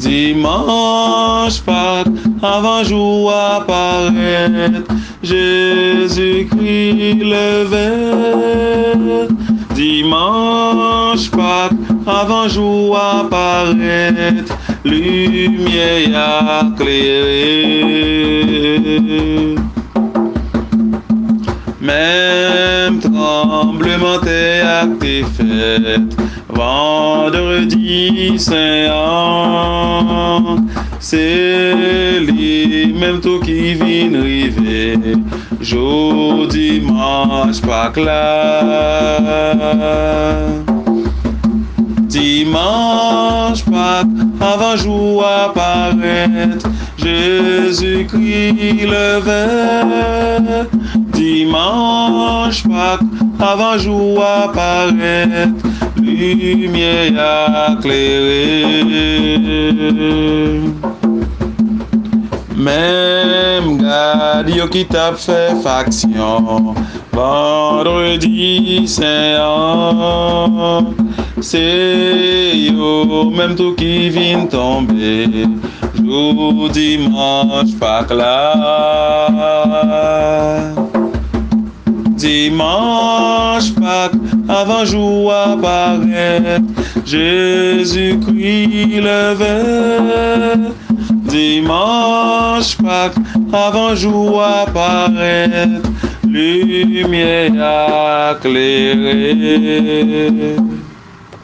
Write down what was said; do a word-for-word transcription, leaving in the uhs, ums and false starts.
Dimanche Pâques, avant jour apparaître, Jésus-Christ levé. Dimanche Pâques, avant jour apparaître, lumière éclairée. Même tremblement est acté fait, vendredi saint, c'est lui même tout qui vient river, jour dimanche Pâques là. Dimanche Pâques, avant jour apparaître, Jésus-Christ levé. Dimanche Pâques, avant jour apparaître, lumière éclairée. Même gars yo qui t'a fait faction, vendredi saint, c'est yo même tout qui vient tomber, jour dimanche Pâques là. Dimanche Pâques, avant jour apparaître, Jésus-Christ levé. Dimanche Pâques, avant jour apparaître, lumière éclairée.